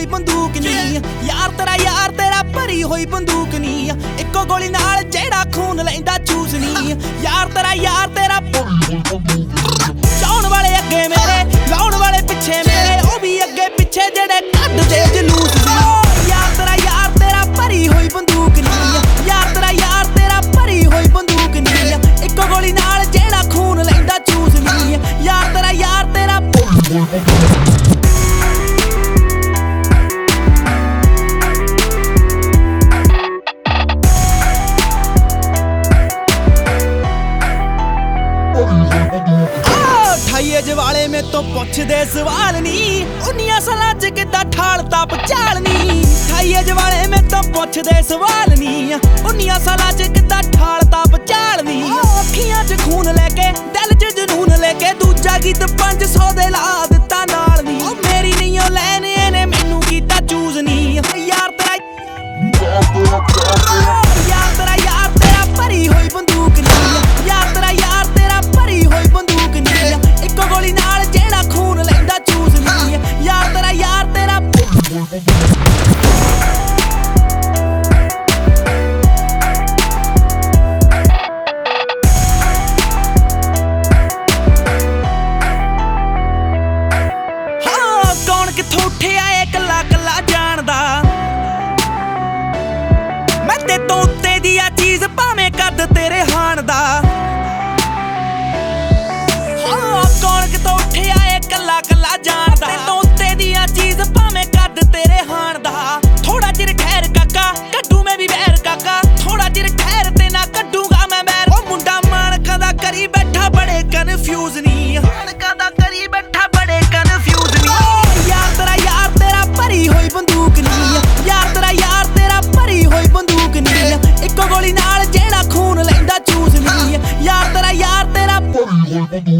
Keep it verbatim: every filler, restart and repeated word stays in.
ਹੋਈ ਬੰਦੂਕ ਨੀ ਯਾਰ ਤੇਰਾ ਯਾਰ ਤੇਰਾ ਭਰੀ ਹੋਈ ਬੰਦੂਕ ਨੀ ਇੱਕੋ ਗੋਲੀ ਨਾਲ ਜਿਹੜਾ ਖੂਨ ਲੈਂਦਾ ਚੂਸ ਨੀ ਯਾਰ ਤੇਰਾ ਯਾਰ ਤੇਰਾ ਚਾਉਣ ਵਾਲੇ ਅੱਗੇ ਮੇਰੇ ਲਾਉਣ ਵਾਲੇ ਪਿੱਛੇ ਮੇਰੇ ਉਹ ਵੀ ਅੱਗੇ ਪਿੱਛੇ ਜਿਹੜੇ ਕੱਢਦੇ ਜਲੂਸ ਸੀ ਯਾਰ ਤੇਰਾ ਯਾਰ ਤੇਰਾ ਭਰੀ ਹੋਈ ਬੰਦੂਕ ਨੀ ਯਾਰ ਤੇਰਾ ਯਾਰ ਤੇਰਾ ਭਰੀ ਹੋਈ ਬੰਦੂਕ ਨੀ ਇੱਕੋ ਗੋਲੀ ਨਾਲ ਜਿਹੜਾ ਖੂਨ ਲੈਂਦਾ ਚੂਸ ਨੀ ਯਾਰ ਤੇਰਾ ਯਾਰ ਤੇਰਾ ਠਾਈਏ ਜਵਾਲੇ ਮੇ ਤੋਂ ਪੁੱਛਦੇ ਸਵਾਲ ਨੀ ਉਨੀਆਂ ਸਾਲਾਂ ਚ ਕਿੱਦਾਂ ਠਾਲ ਤਾਪ ਚਾਲ ਨੀ ਠਾਈਏ ਜਵਾਲੇ ਮੇ ਤੋਂ ਪੁੱਛਦੇ ਸਵਾਲ ਨੀ ਉਨੀਆਂ ਸਾਲਾਂ ਚ ਕਿੱਦਾਂ ਠਾਲ ਤਾਪ ਚਾਲ ਨੀ ਅੱਖੀਆਂ ਚ ਖੂਨ ਲੈ ਕੇ ਦਿਲ ਚ ਜਨੂਨ ਲੈ ਕੇ ਦੂਜਾ ਗੀਤ ਪੰਜ ਸੌ ਦੇ ਲਾ ਦਿੱਤਾ ਨਾਲ ਨੀ ਮੇਰੀ ਨਹੀਂ ਉਹ ਲੈਣ ਇਹਨੇ ਮੈਨੂੰ ਕੀਤਾ ਚੂਜ਼ ਨੀ ਯਾਰ ਤੇਰਾ ਯਾਰ ਤੇਰਾ ਯਾਰ ਤੇਰਾ ਭਰੀ ਹੋਈ ਬੰਦੂਕ ਨੀ ਯਾਰ ਤੇਰਾ ਯਾਰ ਤੇਰਾ ਭਰੀ ਹੋਈ ਬੰਦੂਕ ਨੀ ਇੱਕੋ ਗੋਲੀ ਨਾਲ ਜਿਹੜਾ ਖੂਨ ਲੈਂਦਾ ਚੂਸ ਨੀ ਯਾਰ ਤੇਰਾ ਯਾਰ ਤੇਰਾ ਹਾਂ ਕੌਣ ਕਿੱਥੋਂ ਉੱਠਿਆ ਏ ਕੱਲਾ ਕੱਲਾ ਜਾਣਦਾ ਮੈਂ ਤੇ ਤੋਂ ਉੱਤੇ ਦੀ ਆ ਚੀਜ਼ ਭਾਵੇਂ ਕੱਦ ਤੇਰੇ ਹਾਣ ਦਾ ਕੌਣ ਕਿਤੋਂ ਉੱਠਿਆ ਏ ਕੱਲਾ ਕੱਲਾ ਜਾਣਦਾ ਤੇ ਤੋਂ ਉੱਤੇ ਦੀਆਂ ਚੀਜ਼ ਭਾਵੇਂ ਕੱਦ ਤੇਰੇ ਹਾਣ ਦਾ ਥੋੜਾ ਚਿਰ ਠਹਿਰ ਕਾਕਾ ਕੱਢੂ ਮੈਂ ਵੀ ਵੈਰ ਕਾਕਾ ਥੋੜਾ ਚਿਰ ਠਹਿਰ ਤੇ ਨਾ ਕੱਢੂਗਾ ਮੈਂ ਵੈਰ ਉਹ ਮੁੰਡਾ ਮਾਨਕਾਂ ਦਾ ਕਰੀ ਬੈਠਾ ਬੜੇ ਕਨਫਿਊਜ਼ ਨੀ